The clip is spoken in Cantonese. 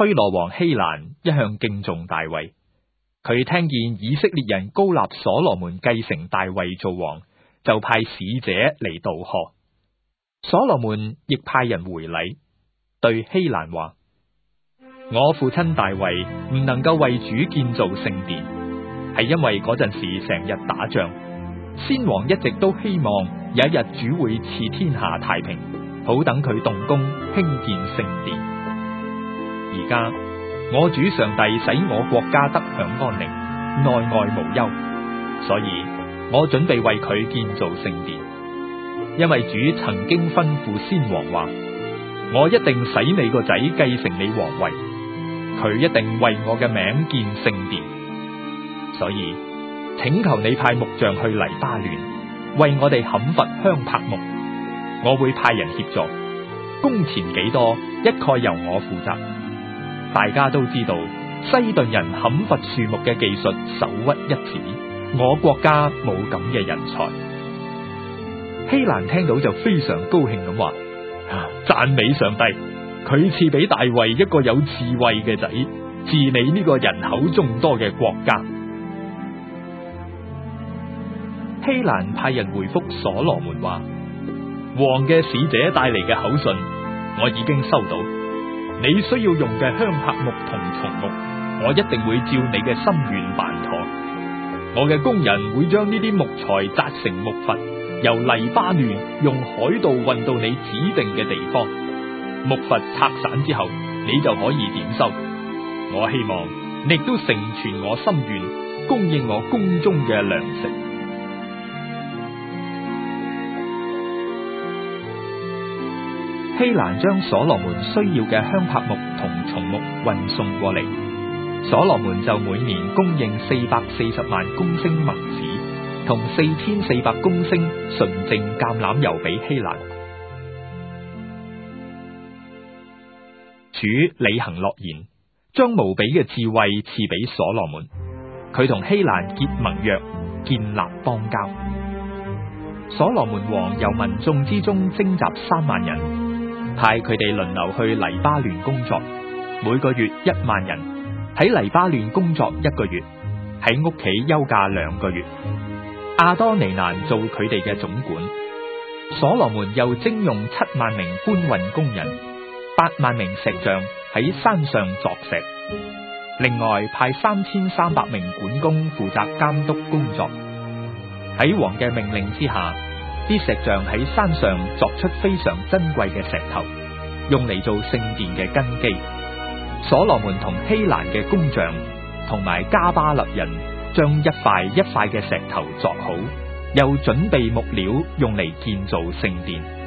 推羅王希蘭一向敬重大衛，佢聽見以色列人膏立所羅門繼承大衛做王，就派使者嚟道賀。所羅門亦派人回禮，對希蘭話：我父親大衛唔能夠為主建造聖殿，係因為嗰陣時成日打仗，先王一直都希望有一日主會賜天下太平，好等佢動工興建聖殿。而家我主上帝使我國家得享安寧，內外無憂，所以我準備為佢建造聖殿。因為主曾經吩咐先王話：我一定使你個仔繼承你皇位，佢一定為我嘅名建聖殿。所以請求你派木匠去黎巴嫩，為我哋砍伐香柏木，我會派人協助，工錢幾多一概由我負責。大家都知道西頓人砍伐樹木嘅技術首屈一指，我國家冇咁嘅人才。希蘭聽到就非常高興咁話：讚美上帝，佢賜俾大衛一個有智慧嘅仔，治理呢個人口眾多嘅國家。希蘭派人回覆所羅門話：王嘅使者帶嚟嘅口信，我已經收到。你需要用嘅香柏木同松木，我一定會照你嘅心願辦妥。我嘅工人會將呢啲木材紮成木筏，由黎巴嫩用海渡運到你指定嘅地方。木筏拆散之後，你就可以點收。我希望你亦都成全我心願，供應我宮中嘅糧食。希蘭將所羅門需要嘅香柏木同松木運送過嚟，所羅門就每年供應440萬公升麥子同4400公升純淨橄欖油俾希蘭。主履行諾言，將無比嘅智慧賜俾所羅門，佢同希蘭結盟約，建立邦交。所羅門王由民眾之中徵集3萬人，派佢哋輪流去黎巴嫩工作，每個月1萬人喺黎巴嫩工作1個月，喺屋企休假2個月。亞多尼蘭做佢哋嘅總管。所羅門又徵用7萬名搬運工人，8萬名石匠喺山上鑿石，另外派3300名管工負責監督工作。喺王嘅命令之下，啲石匠喺山上鑿出非常珍貴嘅石頭，用嚟做聖殿嘅根基。所羅門同希蘭嘅工匠同埋加巴勒人將一塊一塊嘅石頭鑿好，又準備木料用嚟建造聖殿。